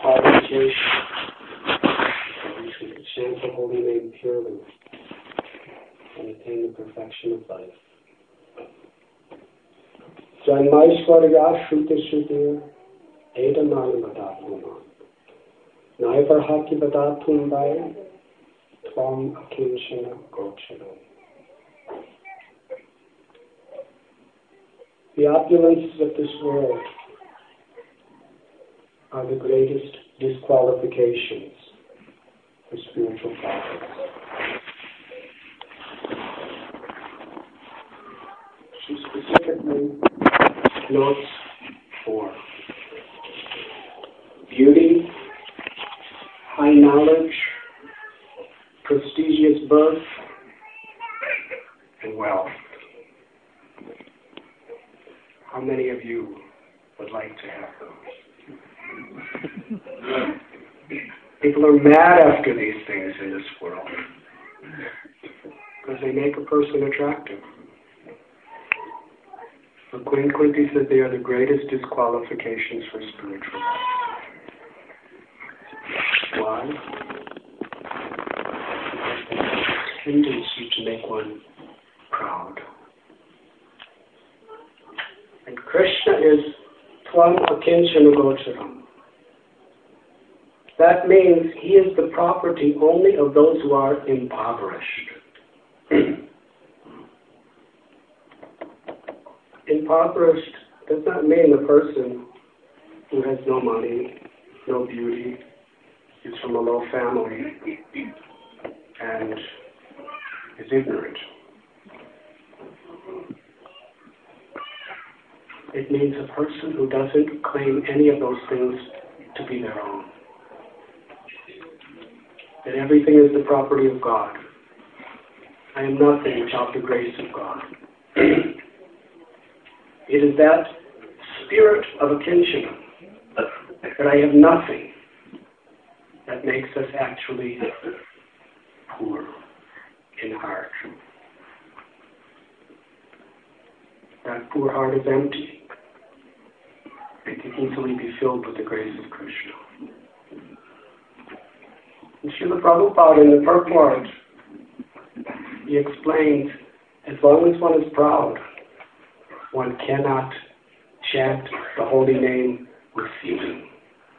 qualification. We should chant the holy name purely and attain the perfection of life. Janmaishwarya Shruti Shrutir Edamani Vadathuma Naivarhaki Vadathumbai Tvam Akinshana Gocharam. The opulences of this world are the greatest disqualifications for spiritual progress. She specifically notes for beauty, high knowledge, prestigious birth, and wealth. How many of you would like to have those? People are mad after these things in this world because they make a person attractive. But Queen Kunti said they are the greatest disqualifications for spiritual life. Why? Because they have a tendency to make one proud. And Krishna is Tvam Akinchana Gocharam. That means he is the property only of those who are impoverished. Impoverished does not mean the person who has no money, no beauty, is from a low family, and is ignorant. It means a person who doesn't claim any of those things to be their own. That everything is the property of God. I am nothing without the grace of God. It is that spirit of akinchana, that I have nothing, that makes us actually poor in heart. That poor heart is empty. It can easily be filled with the grace of Krishna. And Srila Prabhupada in the purport, he explains, as long as one is proud, one cannot chant the holy name with feeling.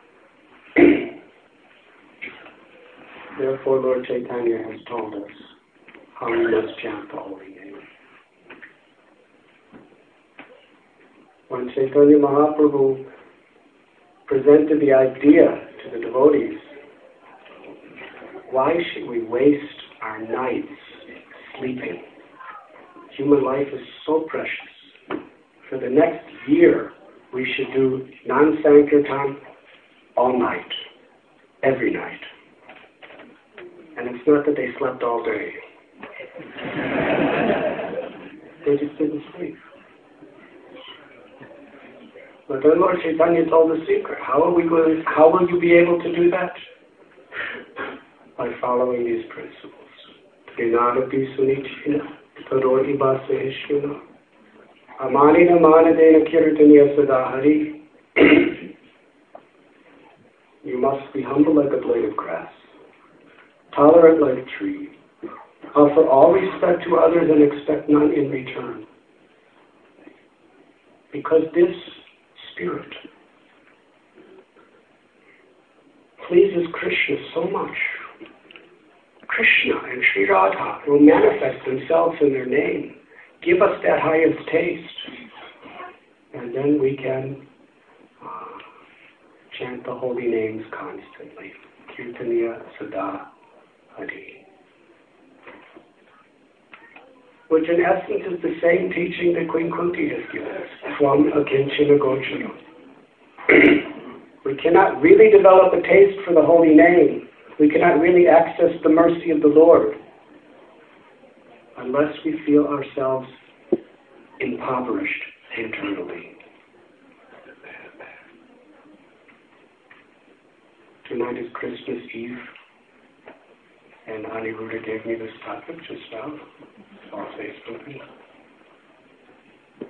Therefore, Lord Chaitanya has told us how we must chant the holy name. When Chaitanya Mahaprabhu presented the idea to the devotees, why should we waste our nights sleeping? Human life is so precious. For the next year, we should do non-sankirtan all night, every night. And it's not that they slept all day. They just didn't sleep. But then Lord Chaitanya told the secret. How will you be able to do that? By following these principles. Trinadapi sunichina, tadori basahishvina, amanina manadena kirtaniya sadahari. You must be humble like a blade of grass, tolerant like a tree, offer all respect to others and expect none in return. Because this spirit pleases Krishna so much. Krishna and Sri Radha will manifest themselves in their name, give us that highest taste, and then we can chant the holy names constantly. Kirtaniya Sada Hari. Which in essence is the same teaching that Queen Kunti has given us, Tvam Akinchana Gocharam. We cannot really develop a taste for the holy name. We cannot really access the mercy of the Lord unless we feel ourselves impoverished internally. Tonight is Christmas Eve, and Aniruddha gave me this topic just now on Facebook.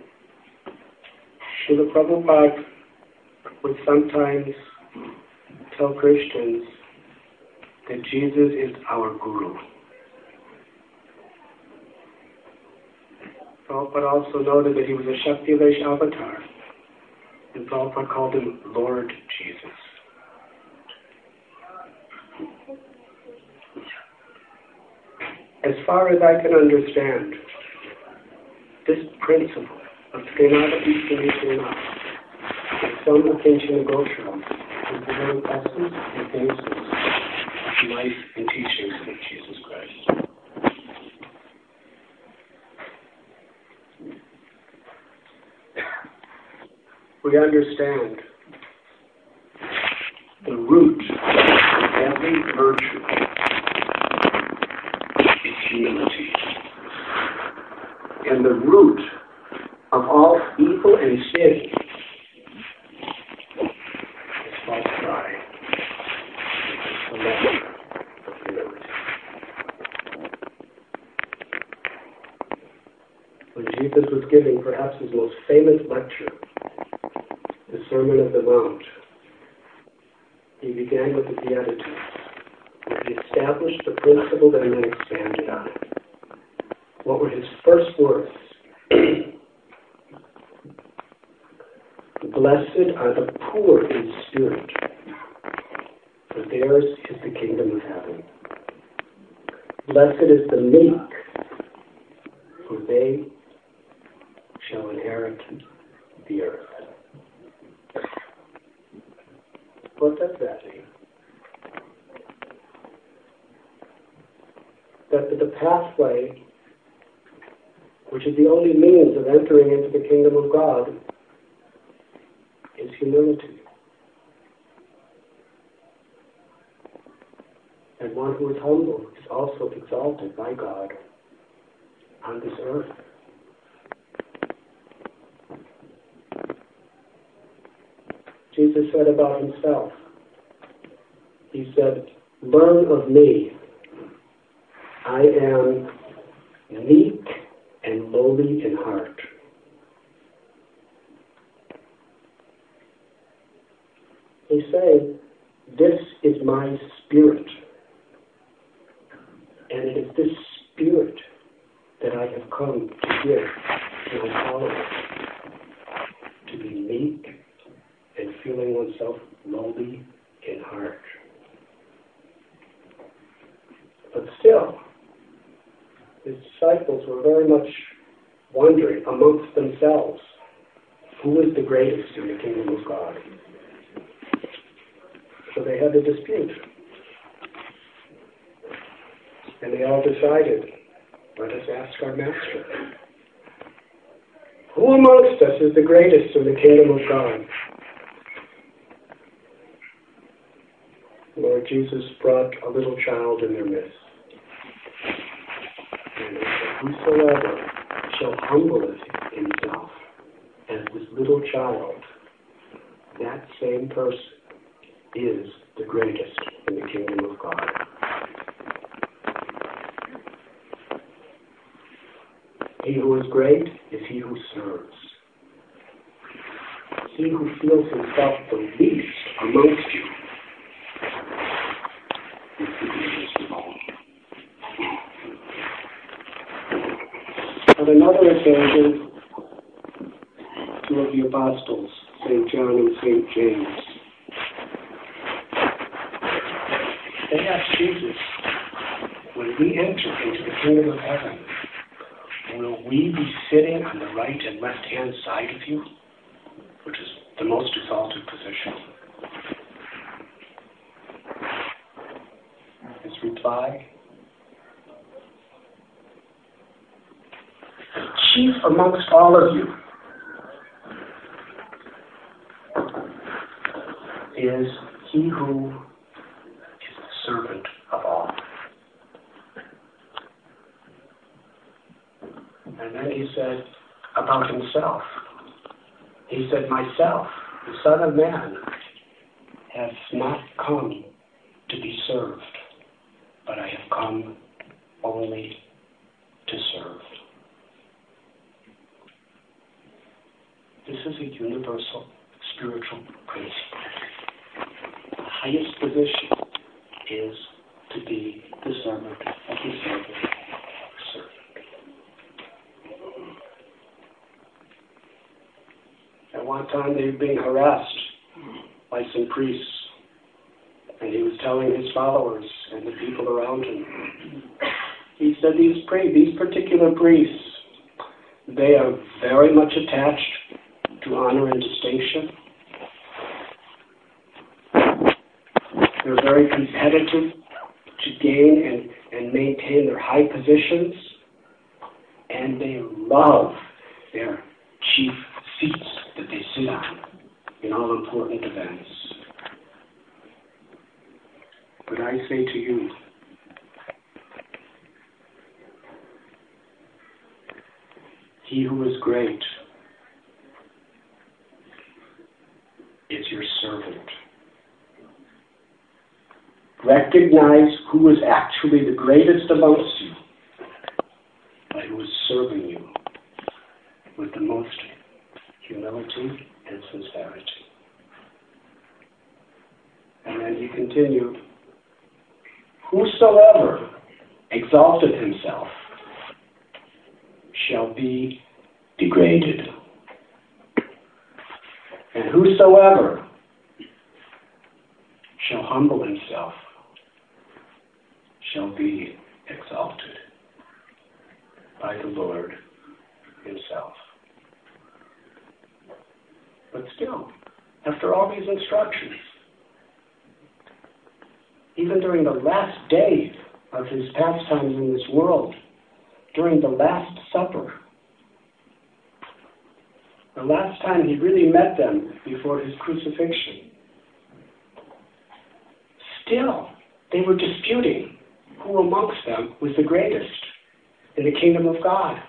Srila Prabhupada would sometimes tell Christians that Jesus is our guru. Prabhupada also noted that he was a Shaktilesh avatar, and Prabhupada called him Lord Jesus. As far as I can understand, this principle of Srinada Ishtarishana, Sammakinchana Gotra, is the very essence and basis of life and teachings of Jesus Christ. We understand the root of every virtue is humility. And the root of all evil and sin is false pride. The lack of humility. When Jesus was giving perhaps his most famous lecture, the Sermon of the Mount, he began with the Beatitudes, where he established the principle and then expanded on it. What were his first words? Blessed are the poor in spirit, for theirs is the kingdom of heaven. Blessed is the meek, for they shall inherit the earth. What does that mean? That the pathway, which is the only means of entering into the kingdom of God, is humility. And one who is humble is also exalted by God on this earth. Jesus said about himself, he said, learn of me. I am meek and lowly in heart. He's saying, this is my spirit. And it is this spirit that I have come to give to my followers. To be meek and feeling oneself lowly in heart. But still, his disciples were very much wondering amongst themselves, who is the greatest in the kingdom of God? So they had a dispute. And they all decided, let us ask our master. Who amongst us is the greatest in the kingdom of God? Lord Jesus brought a little child in their midst. And he said, whosoever shall humble himself as this little child, that same person is the greatest in the kingdom of God. He who is great is he who serves. He who feels himself the least amongst you is the greatest of all. On another occasion, two of the apostles, St. John and St. James, they asked Jesus, when we enter into the kingdom of heaven, will we be sitting on the right and left-hand side of you, which is the most exalted position? His reply, the chief amongst all of you is he who is the servant of all. And then he said about himself, he said, myself, the Son of Man, have not come to be served, but I have come only to serve. This is a universal spiritual principle. highest position is to be the servant of the servant. At one time they were being harassed by some priests, and he was telling his followers and the people around him, he said these particular priests, they are very much attached to honor and distinction. They're very competitive to gain and maintain their high positions, and they love their chief seats that they sit on in all important events. But I say to you, he who is great is your servant. Recognize who is actually the greatest amongst you, by who is serving you with the most humility and sincerity. And then he continued, whosoever exalteth himself shall be degraded, and whosoever shall humble himself shall be exalted by the Lord himself. But still, after all these instructions, even during the last day of his pastimes in this world, during the Last Supper, the last time he really met them before his crucifixion, still they were disputing who amongst them was the greatest in the kingdom of God.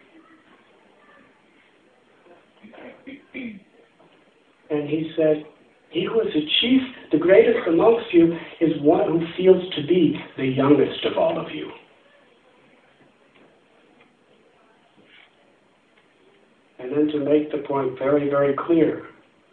And he said, he who is the chief, the greatest amongst you, is one who feels to be the youngest of all of you. And then to make the point very, very clear,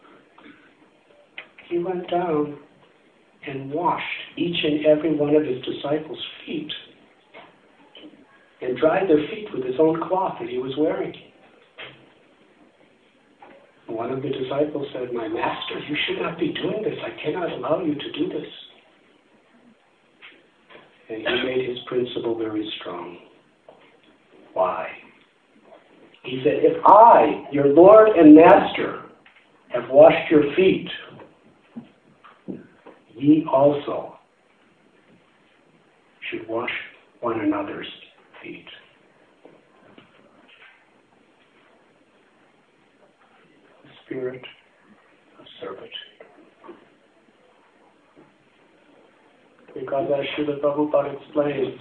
he went down and washed each and every one of his disciples' feet and dried their feet with his own cloth that he was wearing. One of the disciples said, "My master, you should not be doing this. I cannot allow you to do this." And he made his principle very strong. Why? He said, if I, your Lord and Master, have washed your feet, ye also should wash one another's feet. The spirit of servitude. Because as Srila Prabhupada explains,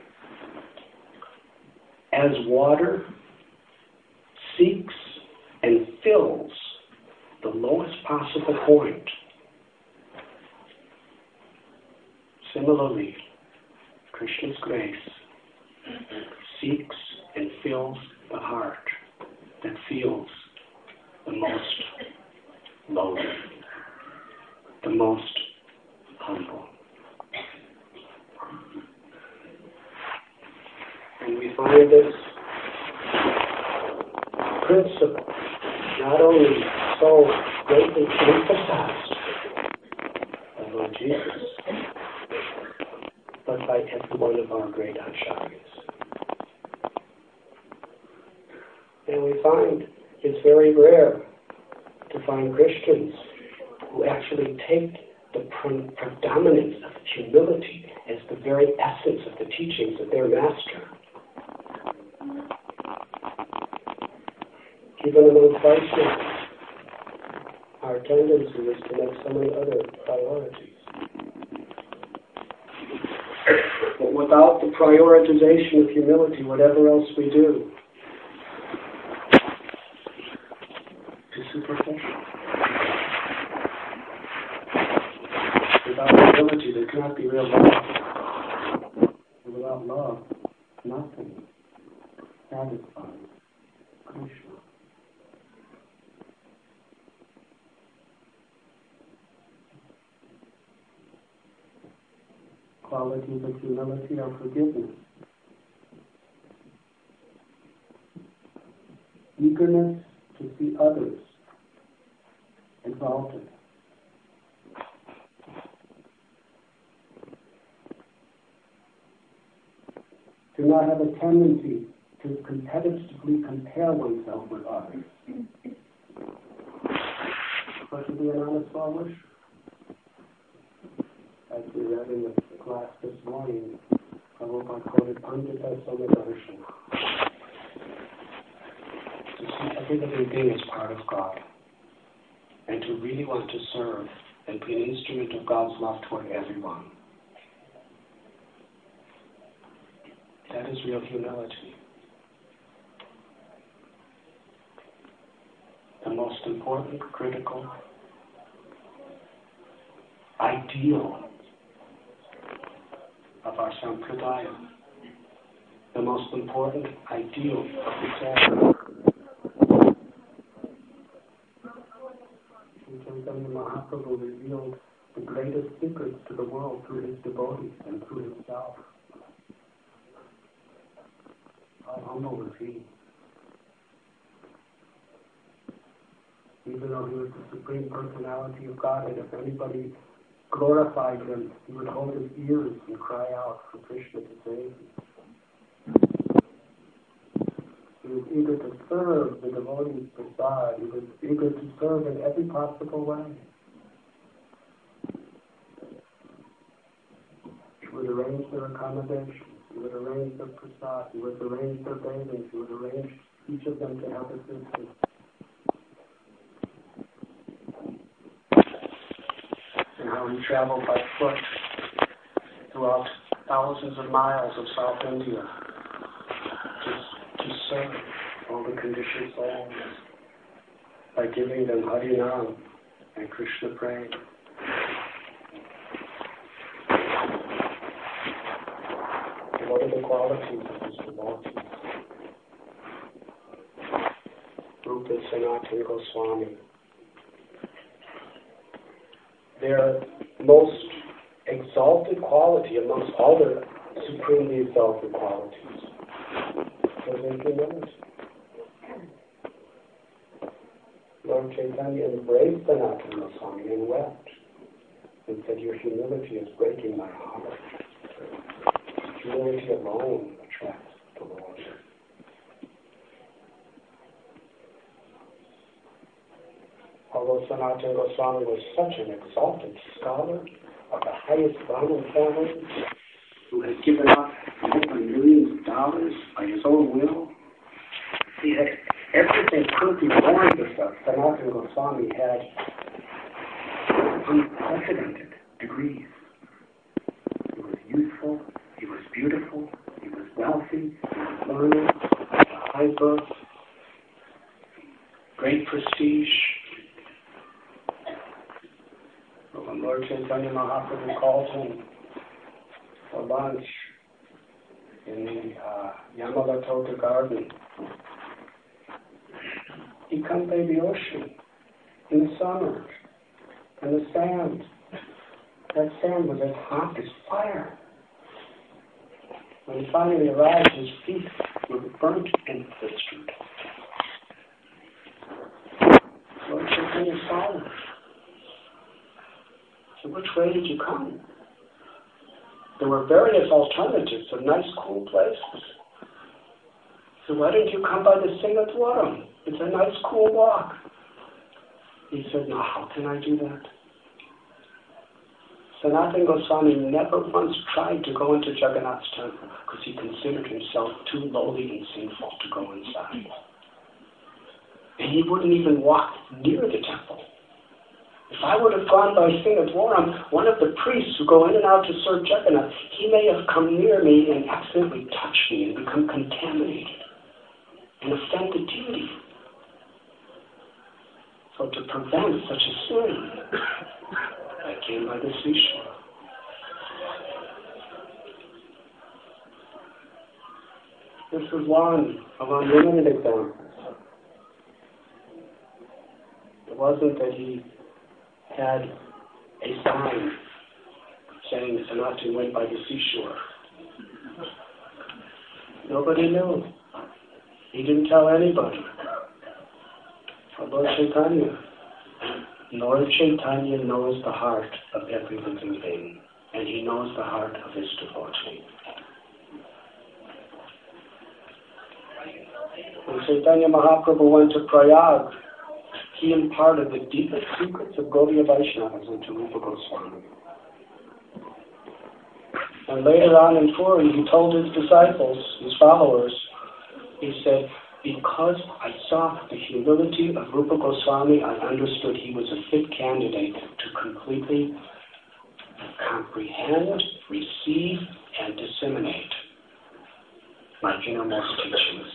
as water seeks and fills the lowest possible point, similarly, Krishna's grace seeks and fills the heart that feels the most lowly, the most humble. And we find this principle not only so greatly emphasized by Lord Jesus, but by every one of our great acharyas. And we find it's very rare to find Christians who actually take the predominance of humility as the very essence of the teachings of their master. Even among Vaishnavas, our tendency is to make so many other priorities. But without the prioritization of humility, whatever else we do is superficial. Without humility, there cannot be real love. And without love, nothing satisfies Krishna. qualities of humility are forgiveness, eagerness to see others exalted, to not have a tendency to competitively compare oneself with others, but to be an honest well-wisher. As we read in the class this morning, Prabhupada quoted Pandita Somadarshan. To see every living being as part of God, and to really want to serve and be an instrument of God's love toward everyone. That is real humility. The most important, critical, ideal of our sampradaya, the most important ideal of the Sangha. Chaitanya Mahaprabhu revealed the greatest secrets to the world through his devotees and through himself. How humble was he? Even though he was the Supreme Personality of Godhead, if anybody glorified him, he would hold his ears and cry out for Krishna to save him. He was eager to serve the devotees beside. He was eager to serve in every possible way. He would arrange their accommodations. He would arrange their prasad. He would arrange their bathing. He would arrange each of them to have assistance. And how he traveled by foot throughout thousands of miles of South India to serve all the conditioned souls by giving them Harinam and Krishna praying. What are the qualities of his devotees? Rupa Sanatana Goswami. Their most exalted quality amongst all the supremely exalted qualities was in humility. Lord Chaitanya embraced Sanatana Goswami and wept and said, "Your humility is breaking my heart." Humility alone attracts the Lord. Although Sanatana Goswami was such an exalted scholar of the highest Brahmin family, who had given up millions of dollars by his own will, he had everything Kunti warned us of. Sanatana Goswami had unprecedented degrees. He was youthful. He was beautiful, he was wealthy, he was learned, had a high birth, great prestige. But when Lord Chaitanya Mahaprabhu called him for lunch in the Yamalatota garden, he come by the ocean in the summer, and the sand. That sand was as hot as fire. When he finally arrived, his feet were burnt and blistered. Lord Chaitanya saw him. So which way did you come? There were various alternatives of nice, cool places. So why didn't you come by the Singadwaram? It's a nice, cool walk. He said, "No, how can I do that?" Sanatana Goswami never once tried to go into Jagannath's temple because he considered himself too lowly and sinful to go inside. And he wouldn't even walk near the temple. If I would have gone by Singadwaram, one of the priests who go in and out to serve Jagannath, he may have come near me and accidentally touched me and become contaminated and offend the deity. So to prevent such a sin, I came by the seashore. This is one of unlimited examples. It wasn't that he had a sign saying Sanatana went by the seashore. Nobody knew. He didn't tell anybody about Chaitanya. Lord Chaitanya knows the heart of every living being, and he knows the heart of his devotee. When Chaitanya Mahaprabhu went to Prayag, he imparted the deepest secrets of Gaudiya Vaishnavas into Rupa Goswami. And later on in Puri, he told his disciples, his followers, he said, because I saw the humility of Rupa Goswami, I understood he was a fit candidate to completely comprehend, receive, and disseminate my innermost teachings.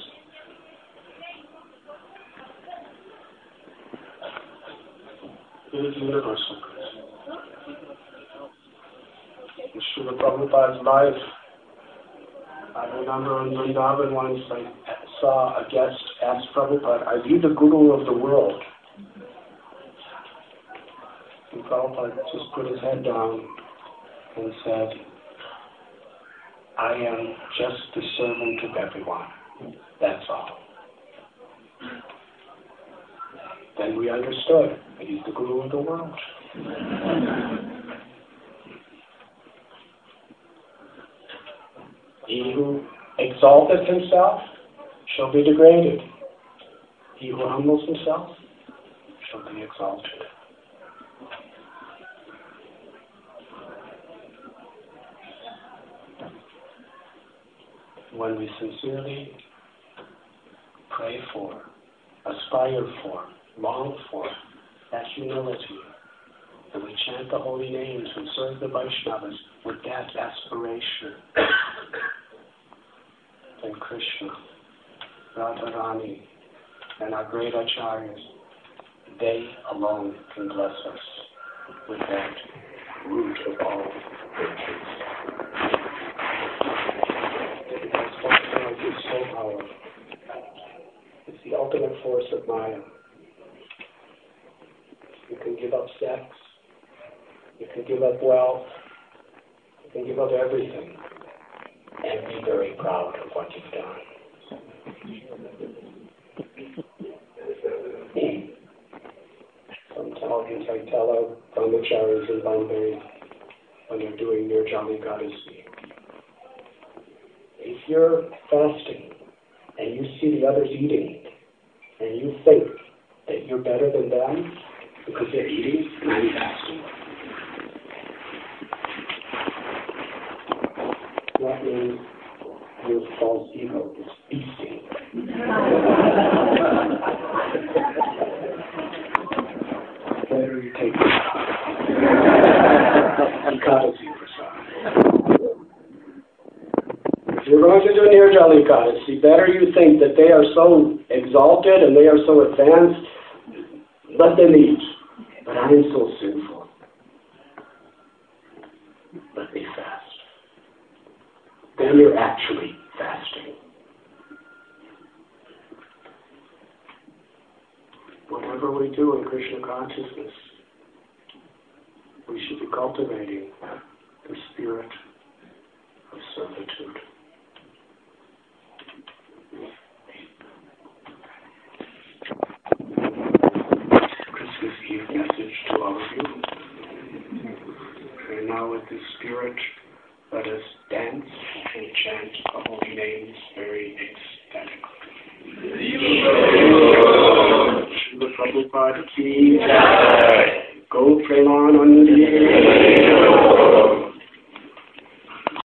It is universal. In Srila Prabhupada's life, I remember in Vrindavan once I saw a guest ask Prabhupada, are you the guru of the world? And Prabhupada just put his head down and said, I am just the servant of everyone. That's all. Then we understood that he's the guru of the world. He who exalteth himself shall be degraded. He who humbles himself shall be exalted. When we sincerely pray for, aspire for, long for that humility, and we chant the holy names and serve the Vaishnavas with that aspiration, then Krishna, Radharani, and our great acharyas, they alone can bless us with that root of all virtues. That's what is so powerful. It's the ultimate force of Maya. You can give up sex, you can give up wealth, you can give up everything, and be very proud of what you've done. Sometimes I tell our brahmacharis in Bombay when they're doing Nirjala Ekadasi, if you're fasting and you see the others eating, and you think that you're better than them because they're eating and I'm fasting, that means your false ego is feasting. Better you take Ekadasi prasad. If you're going to do Nirjala Ekadasi, better you think that they are so exalted and they are so advanced, let them eat. But I am so sinful. Let me fast. Then you're actually fasting. Whatever we do in Krishna consciousness, we should be cultivating the spirit of servitude. Christmas Eve message to all of you. And now with the spirit, let us dance and chant the holy names very ecstatically. Srila Prabhupada ki jai.